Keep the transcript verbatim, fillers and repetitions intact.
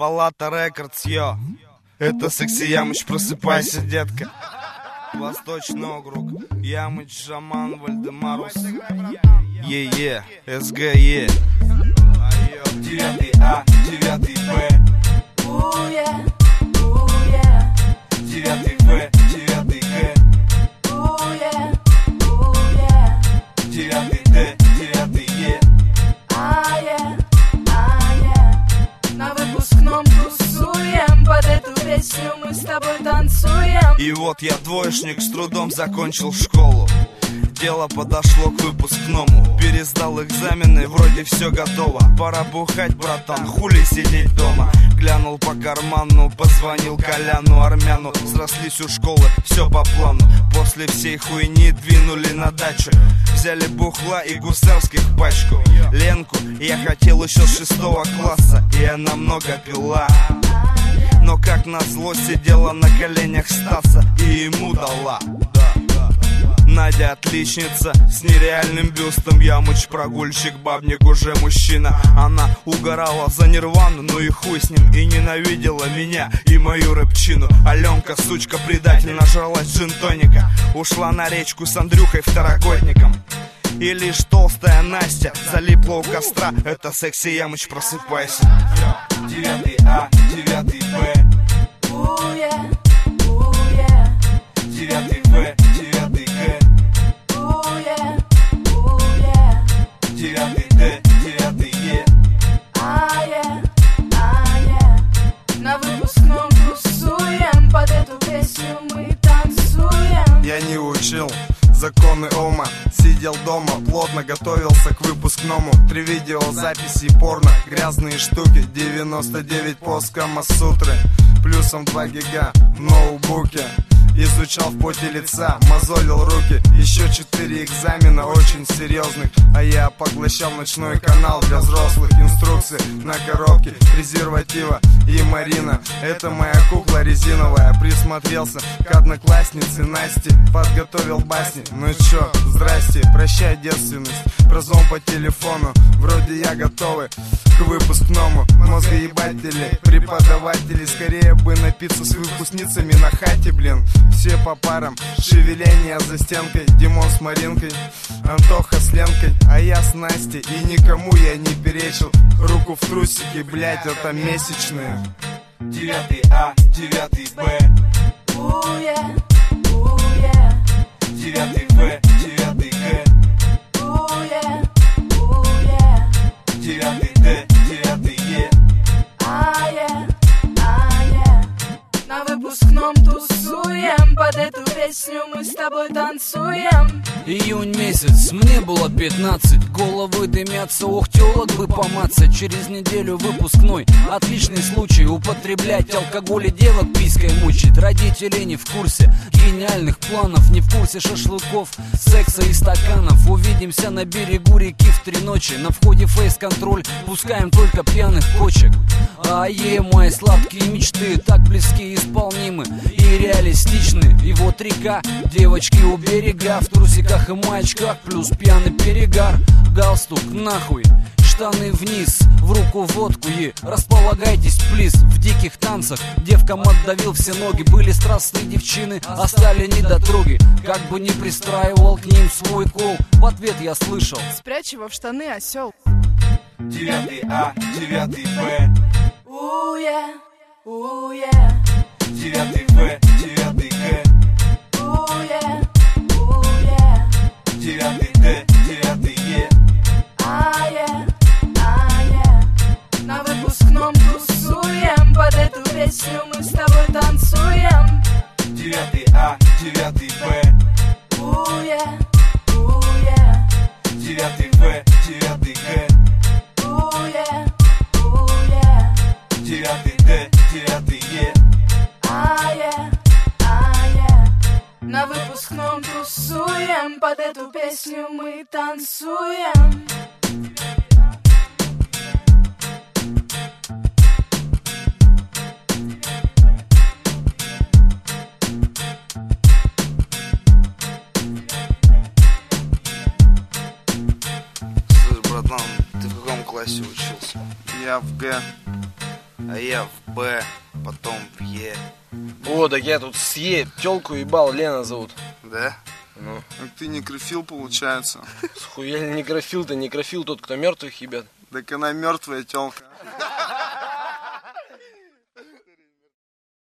Палата Рекордс, йо. Это Секси Ямыч, просыпайся, детка. Восточный округ, Ямыч, Шаман, Вальдемарус. Е-е, СГ-Е. Девятый А, девятый Б. Девятый В, девятый Г. Девятый Д, девятый Е. На выпускном тусуем, под эту песню мы с тобой танцуем. И вот я двоечник, с трудом закончил школу. Дело подошло к выпускному. Пересдал экзамены, вроде все готово. Пора бухать, братан, хули сидеть дома. Глянул по карману, позвонил Коляну, армяну. Срослись у школы, все по плану. После всей хуйни двинули на дачу. Взяли бухла и гусарских пачку. Ленку я хотел еще с шестого класса, и она много пила. Но как назло сидела на коленях Стаса и ему дала. Надя отличница с нереальным бюстом. Ямыч прогульщик, бабник уже мужчина. Она угорала за Нирвану, ну и хуй с ним. И ненавидела меня и мою рэпчину. Аленка, сучка, предатель, нажралась джин-тоника. Ушла на речку с Андрюхой второгодником. И лишь толстая Настя залипла у костра. Это Секси Ямыч, просыпайся. Девятый А, девятый Б. Девятый В, девятый Г. Девятый Д, девятый Е. На выпускном тусуем, под эту песню мы танцуем. Я не учил законы Ома, сидел дома, плотно готовился к выпускному. Три видеозаписи порно, грязные штуки, девяносто девять пост Камасутры, плюсом два гига в ноутбуке. Изучал в поте лица, мозолил руки. Еще четыре экзамена очень серьезных. А я поглощал ночной канал для взрослых. Инструкции на коробке, презерватива и Марина. Это моя кукла резиновая. Присмотрелся к однокласснице Насте, подготовил басни. Ну чё, здрасте, прощай девственность. Прозвон по телефону, вроде я готовый к выпускному. Мозгоебатели, преподаватели, скорее бы напиться с выпускницами на хате, блин. Все по парам, шевеление за стенкой. Димон с Маринкой, Антоха с Ленкой, а я с Настей. И никому я не перечил. Руку в трусики, блять, это месячные. Девятый А, девятый Б. Девятый В, девятый Г. Девятый Д, девятый Е. На выпускном тусуем, под эту песню мы с тобой танцуем. Июнь месяц, мне было пятнадцать. Головы дымятся, ох, тёлок бы поматься. Через неделю выпускной, отличный случай употреблять алкоголь и девок писькой мучить. Родители не в курсе гениальных планов, не в курсе шашлыков, секса и стаканов. Увидимся на берегу реки в три ночи. На входе фейс-контроль, пускаем только пьяных кочек. Ае, мои сладкие мечты, так близки и исполнимы и реалистичны. И вот река, девочки у берега, в трусиках и маечках, плюс пьяный перегар. Галстук нахуй, штаны вниз, в руку водку и располагайтесь, плиз. В диких танцах девкам отдавил все ноги. Были страстные девчины, а стали недотроги. Как бы не пристраивал к ним свой кол, в ответ я слышал: спрячь его в штаны, осел. Девятый А, девятый Б. Уе, уе. Девятый В, девятый Г. Уе, уе. Девятый Д, девятый Е. Ае, ае. На выпускном тусуем, под эту песню мы с тобой танцуем. Девятый А, девятый Б. Уе, уе. Девятый В, девятый Г. Уе, уе. Девятый Д, девятый Е. Ае, ае. На выпускном тусуем, под эту песню мы танцуем. Слышь, братан, ты в каком классе учился? Я в Г. А я в Б, потом в Е. О, так я тут с Е тёлку ебал, Лена зовут. Да? Ну. Так ты некрофил, получается. Схуяли некрофил, ты некрофил тот, кто мертвых ебет. Так она мертвая тёлка.